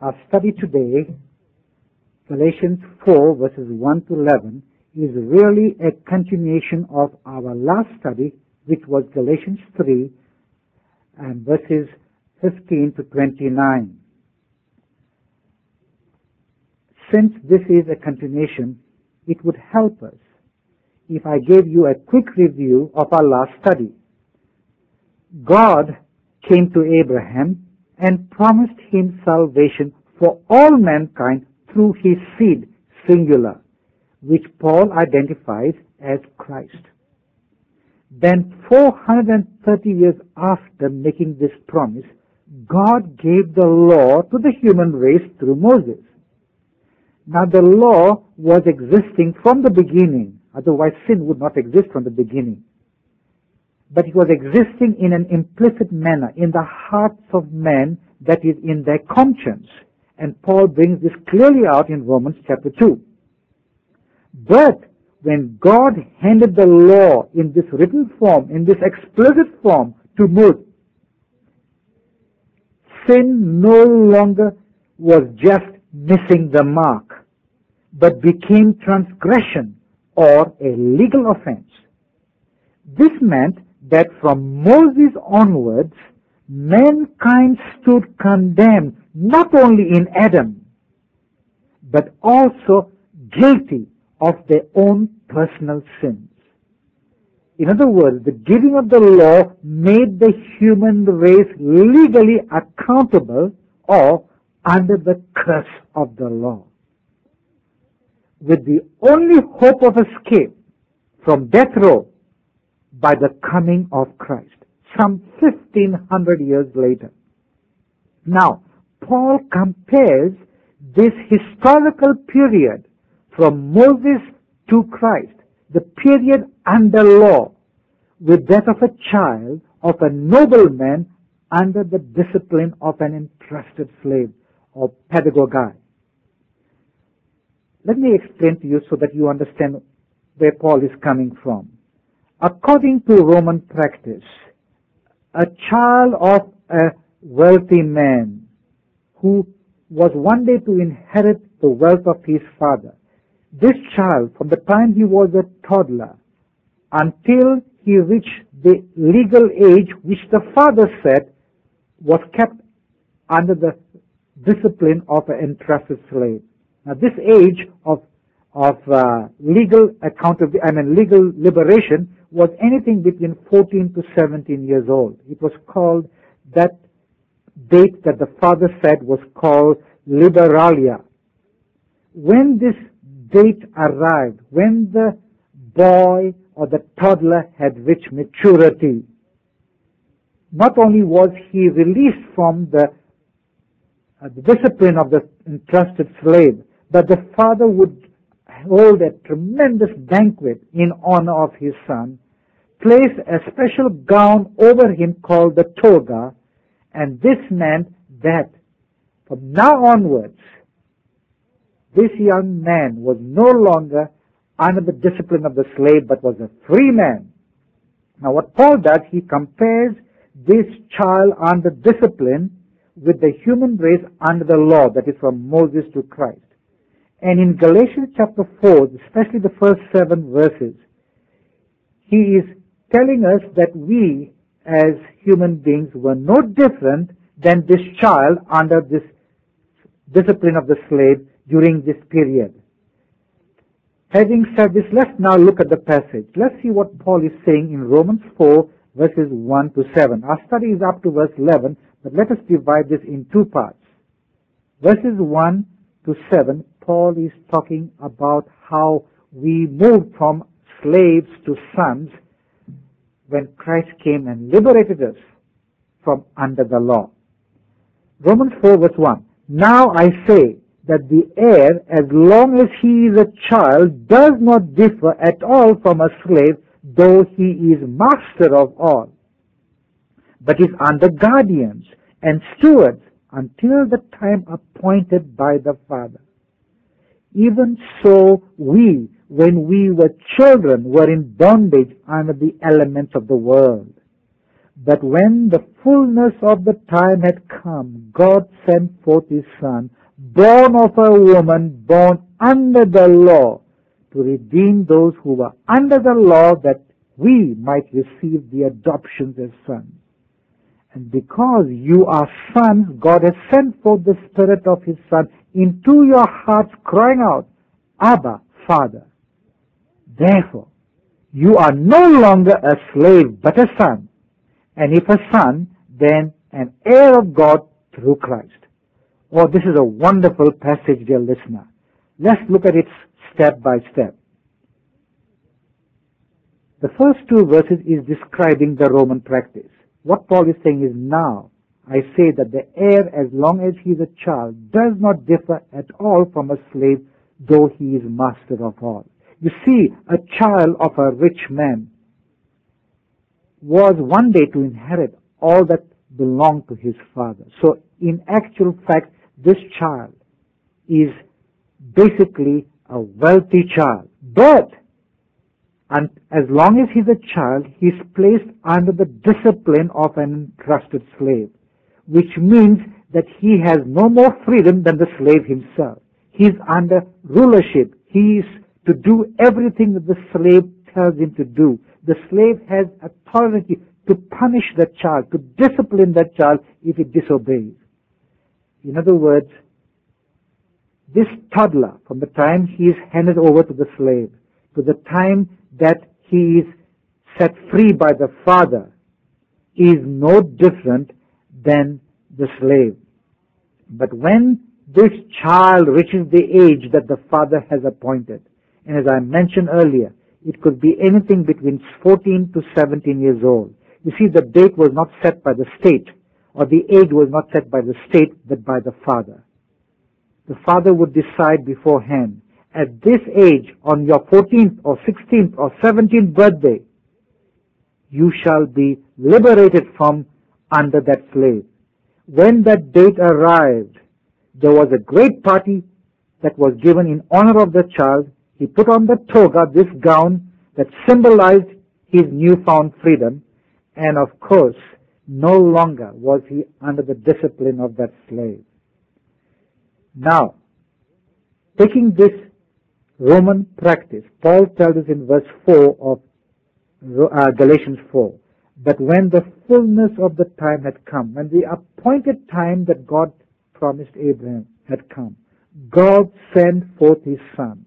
Our study today, Galatians 4 verses 1 to 11, is really a continuation of our last study, which was Galatians 3 and verses 15 to 29. Since this is a continuation, it would help us if I gave you a quick review of our last study. God came to Abraham and promised him salvation for all mankind through his seed, singular, which Paul identifies as Christ. Then 430 years after making this promise, God gave the law to the human race through Moses. Now the law was existing from the beginning, otherwise sin would not exist from the beginning. But it was existing in an implicit manner in the hearts of men, that is, in their conscience. And Paul brings this clearly out in Romans chapter 2. But when God handed the law in this written form, in this explicit form to Moses, sin no longer was just missing the mark, but became transgression or a legal offense. This meant that from Moses onwards, mankind stood condemned not only in Adam, but also guilty of their own personal sins. In other words, the giving of the law made the human race legally accountable or under the curse of the law, with the only hope of escape from death row by the coming of Christ, some 1500 years later. Now, Paul compares this historical period from Moses to Christ, the period under law, with that of a child of a nobleman under the discipline of an entrusted slave or pedagogai. Let me explain to you so that you understand where Paul is coming from. According to Roman practice, a child of a wealthy man who was one day to inherit the wealth of his father, this child, from the time he was a toddler until he reached the legal age which the father set, was kept under the discipline of an entrusted slave. Now, this age of legal legal liberation was anything between 14 to 17 years old. It was called, that date that the father said was called liberalia. When this date arrived, when the boy or the toddler had reached maturity, not only was he released from the discipline of the entrusted slave, but the father would hold a tremendous banquet in honor of his son, place a special gown over him called the toga, and this meant that from now onwards, this young man was no longer under the discipline of the slave, but was a free man. Now what Paul does, he compares this child under discipline with the human race under the law, that is from Moses to Christ. And in Galatians chapter 4, especially the first 7 verses, he is telling us that we as human beings were no different than this child under this discipline of the slave during this period. Having said this, let's now look at the passage. Let's see what Paul is saying in Romans 4 verses 1 to 7. Our study is up to verse 11, but let us divide this in 2 parts. Verses 1 to 7, Paul is talking about how we moved from slaves to sons when Christ came and liberated us from under the law. Romans 4 verse 1. Now I say that the heir, as long as he is a child, does not differ at all from a slave, though he is master of all, but is under guardians and stewards until the time appointed by the Father. Even so we, when we were children, were in bondage under the elements of the world. But when the fullness of the time had come, God sent forth his Son, born of a woman, born under the law, to redeem those who were under the law, that we might receive the adoptions as sons. And because you are sons, God has sent forth the Spirit of his Son into your hearts, crying out, Abba, Father. Therefore, you are no longer a slave, but a son. And if a son, then an heir of God through Christ. Oh, this is a wonderful passage, dear listener. Let's look at it step by step. The first two verses is describing the Roman practice. What Paul is saying is, now I say that the heir, as long as he is a child, does not differ at all from a slave, though he is master of all. You see, a child of a rich man was one day to inherit all that belonged to his father. So in actual fact, this child is basically a wealthy child. But and as long as he's a child, he's placed under the discipline of an entrusted slave, which means that he has no more freedom than the slave himself. He's under rulership. He is to do everything that the slave tells him to do. The slave has authority to punish that child, to discipline that child if it disobeys. In other words, this toddler, from the time he is handed over to the slave, to the time that he is set free by the father, is no different than the slave. But when this child reaches the age that the father has appointed, and as I mentioned earlier, it could be anything between 14 to 17 years old. You see, the date was not set by the state, or the age was not set by the state, but by the father. The father would decide beforehand, at this age, on your 14th or 16th or 17th birthday, you shall be liberated from under that slave. When that date arrived, there was a great party that was given in honor of the child. He put on the toga, this gown that symbolized his newfound freedom, and of course, no longer was he under the discipline of that slave. Now, taking this Roman practice, Paul tells us in verse 4 of Galatians 4, but when the fullness of the time had come, when the appointed time that God promised Abraham had come, God sent forth his Son,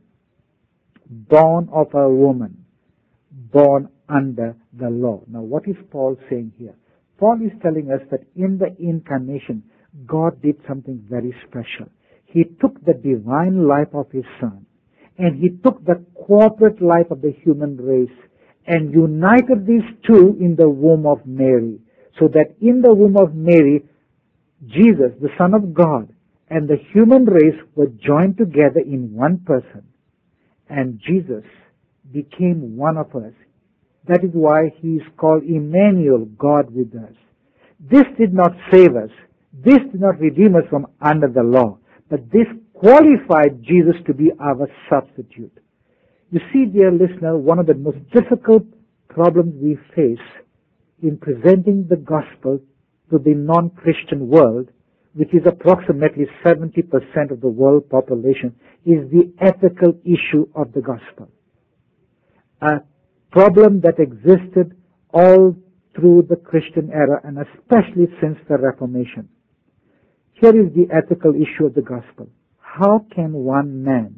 born of a woman, born under the law. Now, what is Paul saying here? Paul is telling us that in the incarnation, God did something very special. He took the divine life of his Son, and he took the corporate life of the human race and united these two in the womb of Mary, so that in the womb of Mary, Jesus, the Son of God, and the human race were joined together in one person, and Jesus became one of us. That is why he is called Emmanuel, God with us. This did not save us. This did not redeem us from under the law, but this qualified Jesus to be our substitute. You see, dear listener, one of the most difficult problems we face in presenting the gospel to the non-Christian world, which is approximately 70% of the world population, is the ethical issue of the gospel. A problem that existed all through the Christian era, and especially since the Reformation. Here is the ethical issue of the gospel. How can one man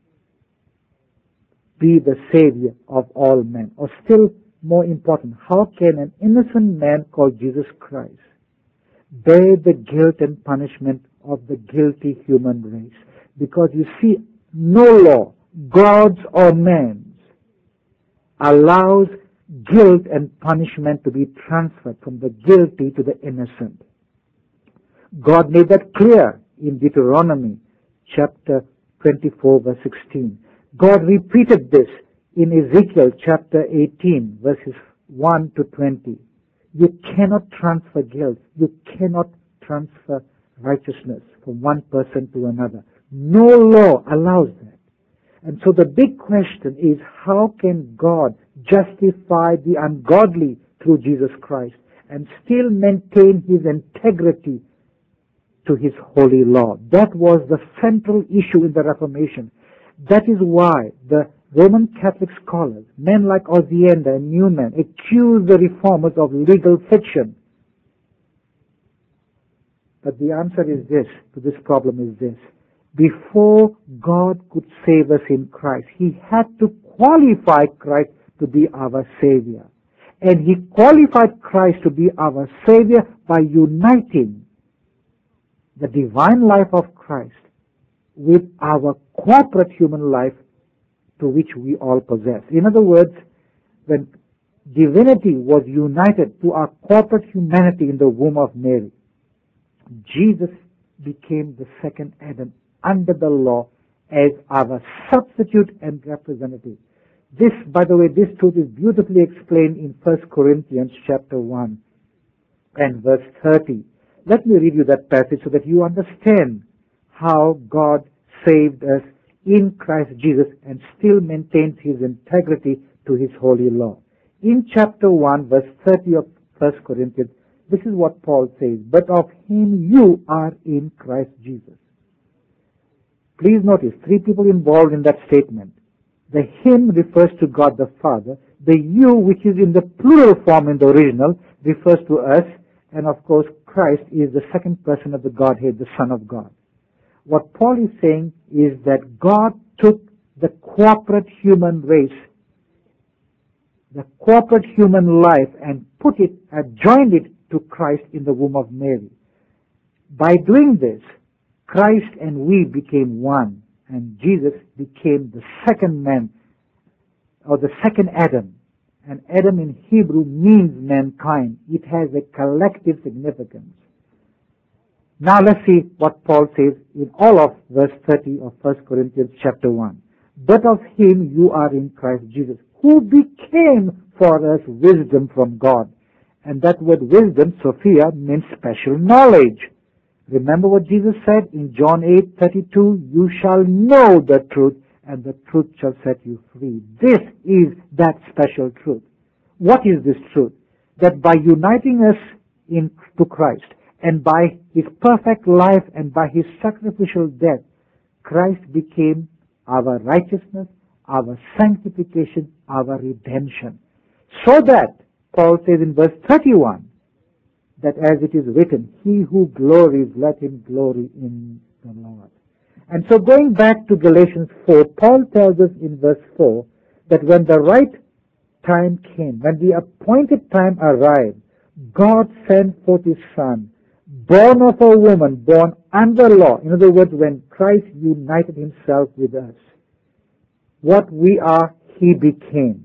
be the savior of all men? Or still more important, how can an innocent man called Jesus Christ bear the guilt and punishment of the guilty human race? Because you see, no law, God's or man's, allows guilt and punishment to be transferred from the guilty to the innocent. God made that clear in Deuteronomy chapter 24 verse 16. God repeated this in Ezekiel chapter 18 verses 1 to 20. You cannot transfer guilt. You cannot transfer righteousness from one person to another. No law allows that. And so the big question is, how can God justify the ungodly through Jesus Christ and still maintain his integrity to his holy law. That was the central issue in the Reformation. That is why the Roman Catholic scholars, men like Osiander and Newman, accused the reformers of legal fiction. But the answer is this, to this problem is this. Before God could save us in Christ, he had to qualify Christ to be our Savior. And he qualified Christ to be our Savior by uniting the divine life of Christ with our corporate human life to which we all possess. In other words, when divinity was united to our corporate humanity in the womb of Mary, Jesus became the second Adam under the law as our substitute and representative. This, by the way, this truth is beautifully explained in 1 Corinthians chapter 1 and verse 30. Let me read you that passage so that you understand how God saved us in Christ Jesus and still maintains his integrity to his holy law. In chapter 1, verse 30 of 1 Corinthians, this is what Paul says, "But of him you are in Christ Jesus." Please notice, three people involved in that statement. The him refers to God the Father. The you, which is in the plural form in the original, refers to us. And of course, Christ is the second person of the Godhead, the Son of God. What Paul is saying is that God took the corporate human race, the corporate human life, and put it, joined it to Christ in the womb of Mary. By doing this, Christ and we became one, and Jesus became the second man, or the second Adam. And Adam in Hebrew means mankind. It has a collective significance. Now let's see what Paul says in all of verse 30 of 1 Corinthians chapter 1. "But of him you are in Christ Jesus, who became for us wisdom from God." And that word wisdom, Sophia, means special knowledge. Remember what Jesus said in John 8:32, "You shall know the truth, and the truth shall set you free." This is that special truth. What is this truth? That by uniting us to Christ, and by his perfect life and by his sacrificial death, Christ became our righteousness, our sanctification, our redemption. So that, Paul says in verse 31, that as it is written, "He who glories, let him glory in the Lord." And so going back to Galatians 4, Paul tells us in verse 4 that when the right time came, when the appointed time arrived, God sent forth his Son, born of a woman, born under law. In other words, when Christ united himself with us, what we are, he became.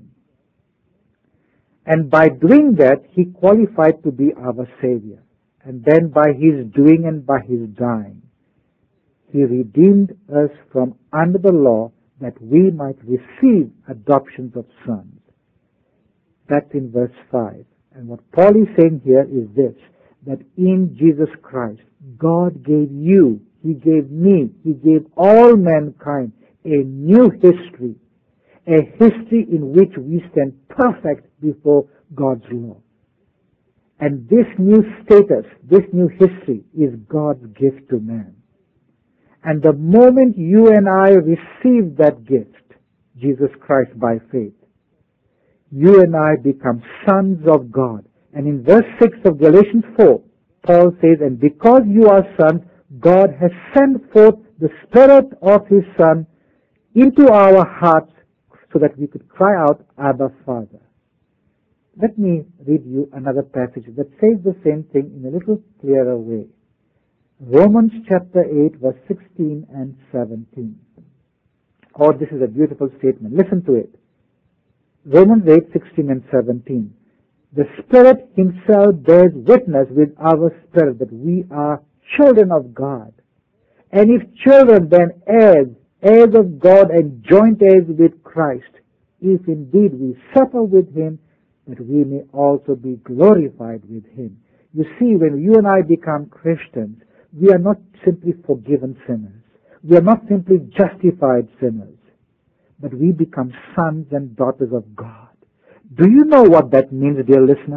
And by doing that, he qualified to be our Savior. And then by his doing and by his dying, he redeemed us from under the law that we might receive adoptions of sons. That's in verse 5. And what Paul is saying here is this, that in Jesus Christ, God gave you, he gave me, he gave all mankind a new history, a history in which we stand perfect before God's law. And this new status, this new history is God's gift to man. And the moment you and I receive that gift, Jesus Christ by faith, you and I become sons of God. And in verse 6 of Galatians 4, Paul says, "And because you are sons, God has sent forth the Spirit of his Son into our hearts so that we could cry out, Abba, Father." Let me read you another passage that says the same thing in a little clearer way. Romans chapter 8, verse 16 and 17. Oh, this is a beautiful statement. Listen to it. Romans 8, 16 and 17. "The Spirit himself bears witness with our spirit that we are children of God. And if children, then heirs, heirs of God and joint heirs with Christ, if indeed we suffer with him, that we may also be glorified with him." You see, when you and I become Christians, we are not simply forgiven sinners. We are not simply justified sinners, but we become sons and daughters of God. Do you know what that means, dear listener?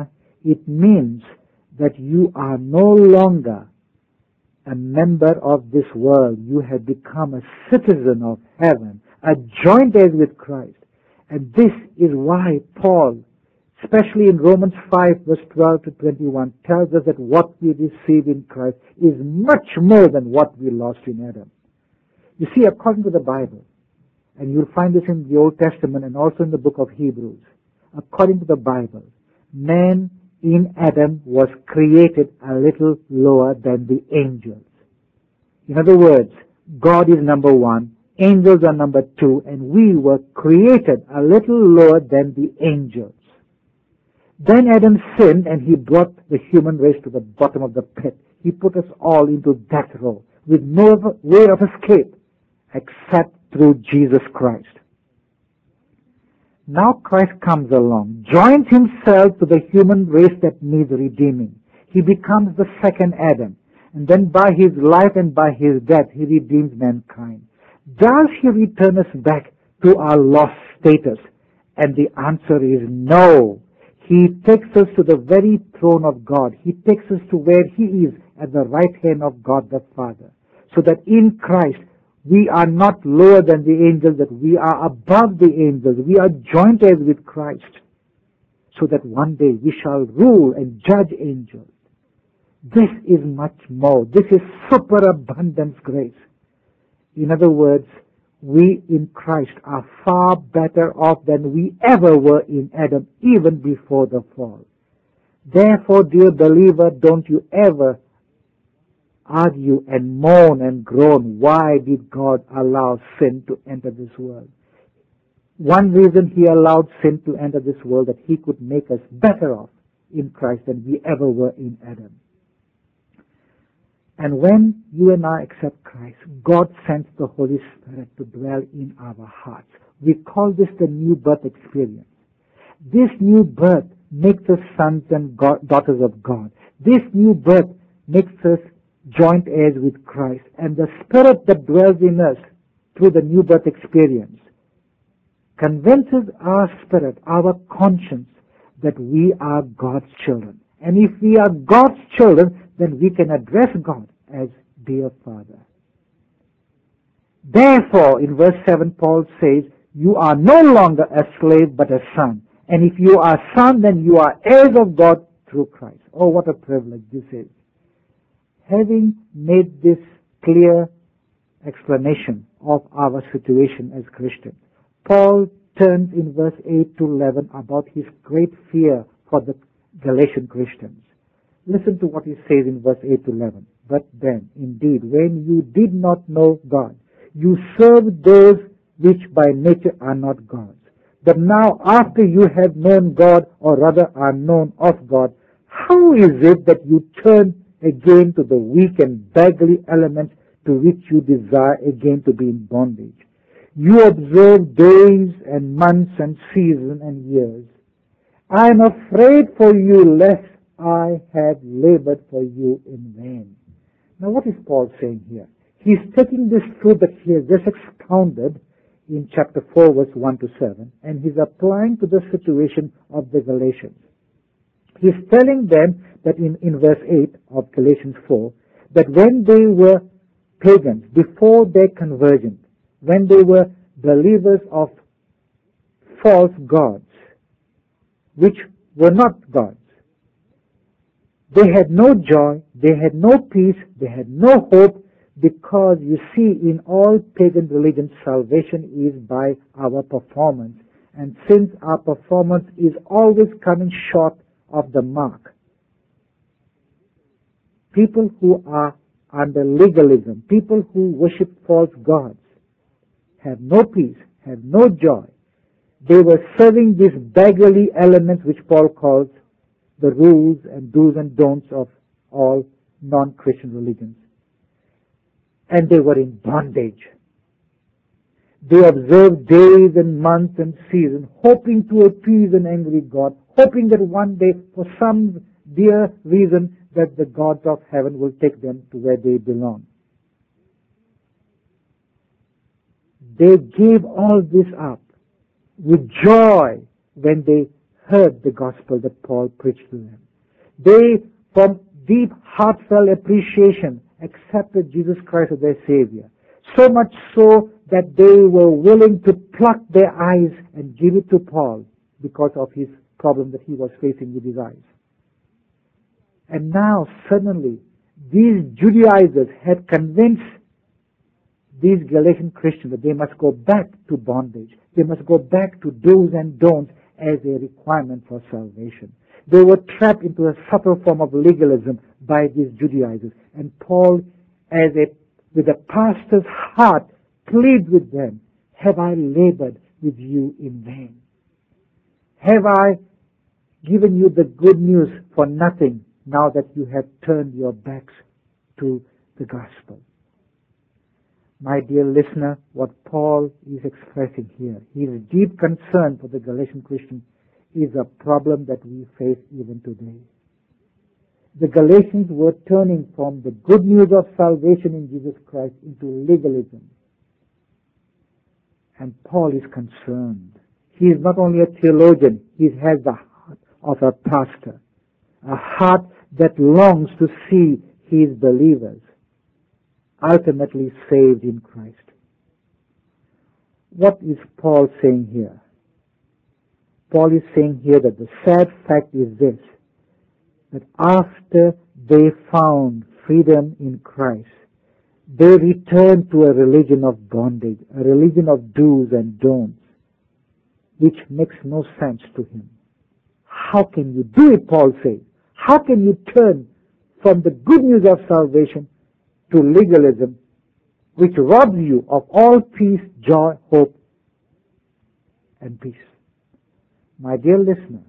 It means that you are no longer a member of this world. You have become a citizen of heaven, a joint heir with Christ. And this is why Paul, especially in Romans 5 verse 12 to 21, tells us that what we receive in Christ is much more than what we lost in Adam. You see, according to the Bible, and you'll find this in the Old Testament and also in the book of Hebrews, according to the Bible, man in Adam was created a little lower than the angels. In other words, God is number one, angels are number two, and we were created a little lower than the angels. Then Adam sinned and he brought the human race to the bottom of the pit. He put us all into death row with no way of escape except through Jesus Christ. Now Christ comes along, joins himself to the human race that needs redeeming. He becomes the second Adam, and then by his life and by his death he redeems mankind. Does he return us back to our lost status? And the answer is no. He takes us to the very throne of God. He takes us to where he is at the right hand of God the Father. So that in Christ we are not lower than the angels, that we are above the angels. We are joint heirs with Christ. So that one day we shall rule and judge angels. This is much more. This is superabundance grace. In other words, we in Christ are far better off than we ever were in Adam, even before the fall. Therefore, dear believer, don't you ever argue and moan and groan, why did God allow sin to enter this world? One reason he allowed sin to enter this world, that he could make us better off in Christ than we ever were in Adam. And when you and I accept Christ, God sends the Holy Spirit to dwell in our hearts. We call this the new birth experience. This new birth makes us sons and daughters of God. This new birth makes us joint heirs with Christ. And the Spirit that dwells in us through the new birth experience convinces our spirit, our conscience, that we are God's children. And if we are God's children, then we can address God as dear Father. Therefore, in verse 7, Paul says, you are no longer a slave but a son. And if you are a son, then you are heirs of God through Christ. Oh, what a privilege this is. Having made this clear explanation of our situation as Christians, Paul turns in verse 8 to 11 about his great fear for the Galatian Christians. Listen to what he says in verse 8 to 11. But then, indeed, when you did not know God, you served those which by nature are not gods. But now, after you have known God, or rather are known of God, how is it that you turn again to the weak and beggarly elements to which you desire again to be in bondage? You observe days and months and seasons and years. I am afraid for you lest I have labored for you in vain. Now what is Paul saying here? He's taking this truth that he has just expounded in chapter 4 verse 1 to 7 and he's applying to the situation of the Galatians. He's telling them that in verse 8 of Galatians 4, that when they were pagans, before their conversion, when they were believers of false gods, which were not gods, they had no joy, they had no peace, they had no hope, because you see, in all pagan religions, salvation is by our performance. And since our performance is always coming short of the mark, people who are under legalism, people who worship false gods, have no peace, have no joy. They were serving these beggarly elements which Paul calls the rules and do's and don'ts of all non-Christian religions. And they were in bondage. They observed days and months and seasons, hoping to appease an angry God, hoping that one day, for some dear reason, that the gods of heaven will take them to where they belong. They gave all this up with joy when they heard the gospel that Paul preached to them. They, from deep heartfelt appreciation, accepted Jesus Christ as their Savior. So much so that they were willing to pluck their eyes and give it to Paul because of his problem that he was facing with his eyes. And now, suddenly, these Judaizers had convinced these Galatian Christians that they must go back to bondage. They must go back to do's and don'ts as a requirement for salvation. They were trapped into a subtle form of legalism by these Judaizers. And Paul, with a pastor's heart, pleads with them, have I labored with you in vain? Have I given you the good news for nothing now that you have turned your backs to the gospel? My dear listener, what Paul is expressing here, his deep concern for the Galatian Christians is a problem that we face even today. The Galatians were turning from the good news of salvation in Jesus Christ into legalism. And Paul is concerned. He is not only a theologian, he has the heart of a pastor, a heart that longs to see his believers ultimately saved in Christ. What is Paul saying here? Paul is saying here that the sad fact is this, that after they found freedom in Christ, they returned to a religion of bondage, a religion of do's and don'ts, which makes no sense to him. How can you do it, Paul says? How can you turn from the good news of salvation to legalism, which robs you of all peace, joy, hope, and peace? My dear listener,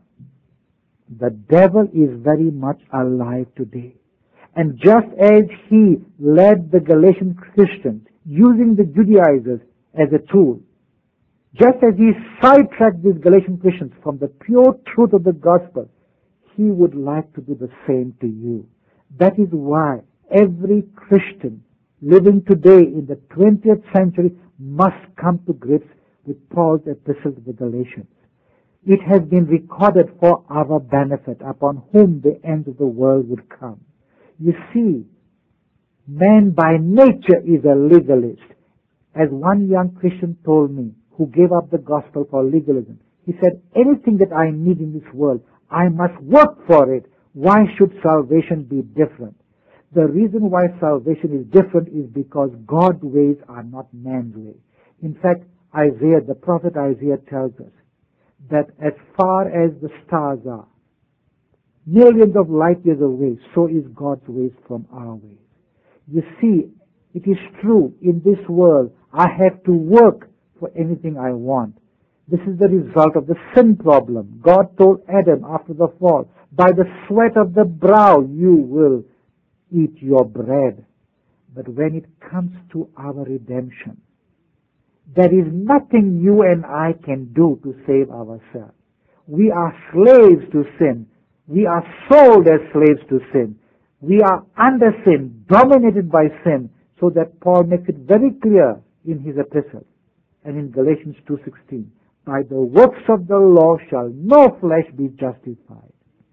the devil is very much alive today. And just as he led the Galatian Christians, using the Judaizers as a tool, just as he sidetracked these Galatian Christians from the pure truth of the gospel, he would like to do the same to you. That is why every Christian living today in the 20th century must come to grips with Paul's epistle to the Galatians. It has been recorded for our benefit, upon whom the end of the world would come. You see, man by nature is a legalist. As one young Christian told me, who gave up the gospel for legalism, he said, anything that I need in this world, I must work for it. Why should salvation be different? The reason why salvation is different is because God's ways are not man's ways. In fact, Isaiah, the prophet Isaiah tells us that as far as the stars are, millions of light years away, so is God's ways from our ways. You see, it is true, in this world, I have to work for anything I want. This is the result of the sin problem. God told Adam after the fall, by the sweat of the brow you will eat your bread. But when it comes to our redemption, there is nothing you and I can do to save ourselves. We are slaves to sin. We are sold as slaves to sin. We are under sin, dominated by sin, so that Paul makes it very clear in his epistle and in Galatians 2:16, by the works of the law shall no flesh be justified.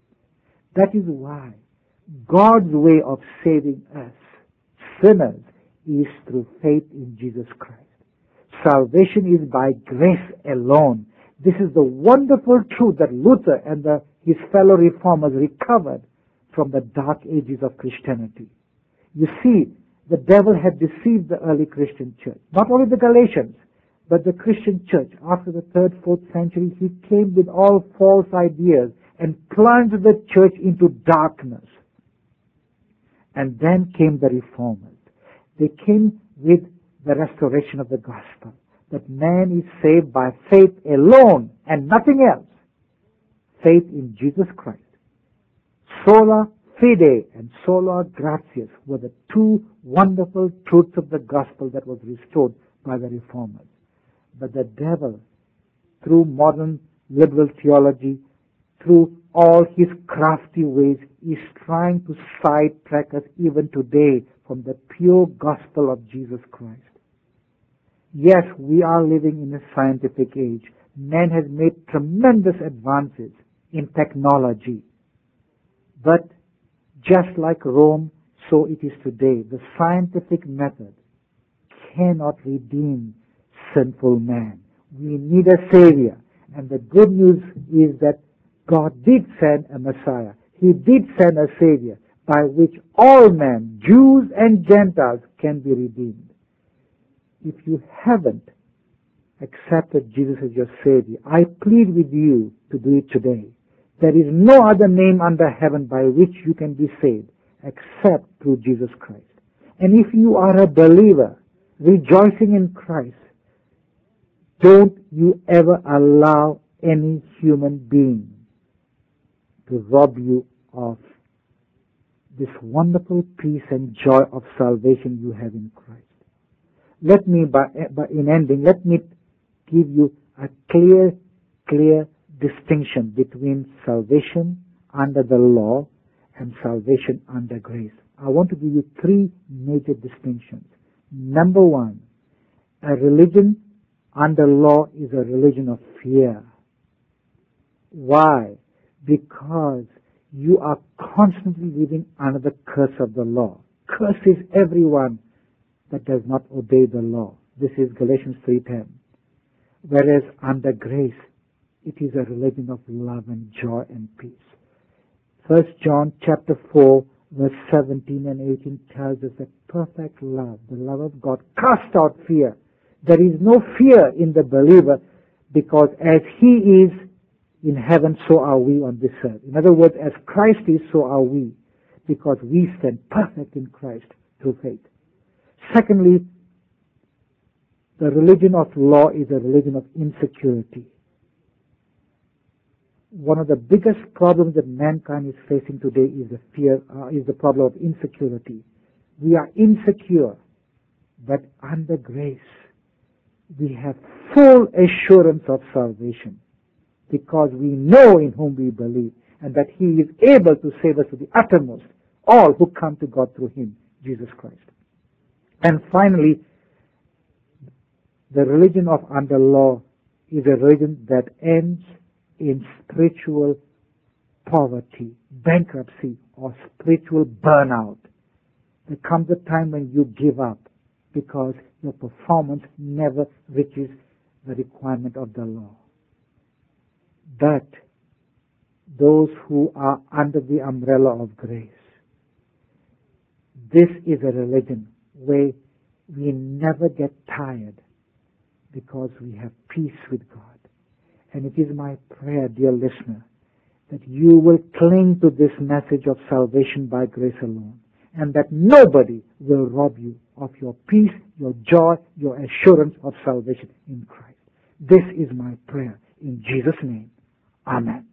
That is why God's way of saving us, sinners, is through faith in Jesus Christ. Salvation is by grace alone. This is the wonderful truth that Luther and his fellow reformers recovered from the dark ages of Christianity. You see, the devil had deceived the early Christian church. Not only the Galatians, but the Christian church. After the 3rd, 4th century, he came with all false ideas and plunged the church into darkness. And then came the reformers. They came with the restoration of the gospel, that man is saved by faith alone and nothing else. Faith in Jesus Christ. Sola fide and sola gratias were the two wonderful truths of the gospel that was restored by the reformers. But the devil, through modern liberal theology, through all his crafty ways, is trying to sidetrack us even today from the pure gospel of Jesus Christ. Yes, we are living in a scientific age. Man has made tremendous advances in technology. But just like Rome, so it is today. The scientific method cannot redeem sinful man. We need a Savior. And the good news is that God did send a Messiah. He did send a Savior by which all men, Jews and Gentiles, can be redeemed. If you haven't accepted Jesus as your Savior, I plead with you to do it today. There is no other name under heaven by which you can be saved except through Jesus Christ. And if you are a believer, rejoicing in Christ, don't you ever allow any human being to rob you of this wonderful peace and joy of salvation you have in Christ. Let me, in ending, let me give you a clear distinction between salvation under the law and salvation under grace. I want to give you three major distinctions. Number one, a religion under law is a religion of fear. Why? Because you are constantly living under the curse of the law. Curse is everyone that does not obey the law. This is Galatians 3:10. Whereas under grace, it is a religion of love and joy and peace. 1 John chapter 4, verse 17 and 18 tells us that perfect love, the love of God, casts out fear. There is no fear in the believer because as He is in heaven, so are we on this earth. In other words, as Christ is, so are we, because we stand perfect in Christ through faith. Secondly, the religion of law is a religion of insecurity. One of the biggest problems that mankind is facing today is the problem of insecurity. We are insecure, but under grace, we have full assurance of salvation because we know in whom we believe and that He is able to save us to the uttermost, all who come to God through Him, Jesus Christ. And finally, the religion of under law is a religion that ends in spiritual poverty, bankruptcy, or spiritual burnout. There comes a time when you give up because your performance never reaches the requirement of the law. But those who are under the umbrella of grace, this is a religion where we never get tired because we have peace with God. And it is my prayer, dear listener, that you will cling to this message of salvation by grace alone, and that nobody will rob you of your peace, your joy, your assurance of salvation in Christ. This is my prayer in Jesus' name. Amen.